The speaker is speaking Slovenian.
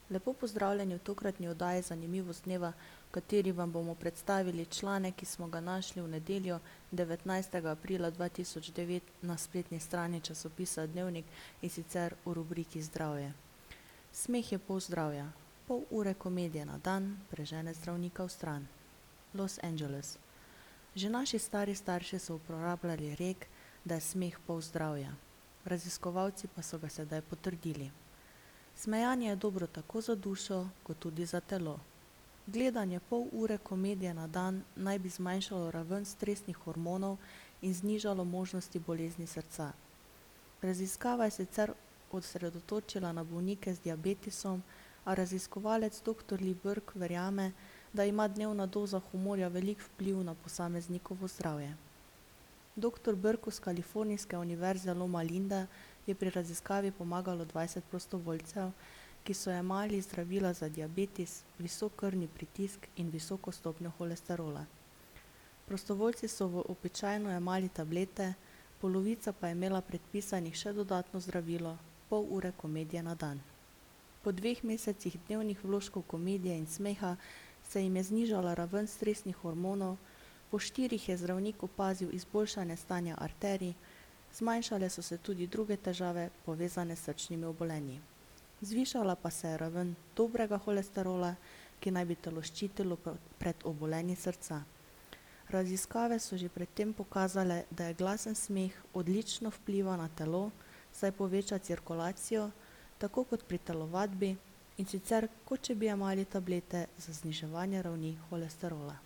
Lepo pozdravljeni v tokratni oddaji Zanimivost dneva, v kateri vam bomo predstavili članek, ki smo ga našli v nedeljo 19. aprila 2009 na spletni strani časopisa Dnevnik, in sicer v rubriki Zdravje. Smeh je pol zdravja. Pol ure komedije na dan prežene zdravnika vstran. Los Angeles. Že naši stari starši so uporabljali rek, da je smeh pol zdravja. Raziskovalci pa so ga sedaj potrdili. Smejanje je dobro tako za dušo, kot tudi za telo. Gledanje pol ure komedije na dan naj bi zmanjšalo raven stresnih hormonov in znižalo možnosti bolezni srca. Raziskava je sicer osredotočila na bolnike z diabetesom, a raziskovalec dr. Lee Berk verjame, da ima dnevna doza humorja velik vpliv na posameznikovo zdravje. Dr. Berku s kalifornijske univerze Loma Linda je pri raziskavi pomagalo 20 prostovoljcev, ki so jemali zdravila za diabetes, visok krvni pritisk in visoko stopnjo holesterola. Prostovoljci so v običajno jemali tablete, polovica pa je imela predpisanih še dodatno zdravilo, pol ure komedije na dan. Po 2 mesecih dnevnih vložkov komedije in smeha se jim je znižala raven stresnih hormonov, po 4 je zdravnik opazil izboljšanje stanja arterij, zmanjšale so se tudi druge težave, povezane s srčnimi obolenji. Zvišala pa se je raven dobrega holesterola, ki naj bi telo ščitilo pred obolenji srca. Raziskave so že pred tem pokazale, da je glasen smeh odlično vpliva na telo, saj poveča cirkulacijo, tako kot pri telovadbi, in sicer kot če bi jemali tablete za zniževanje ravni holesterola.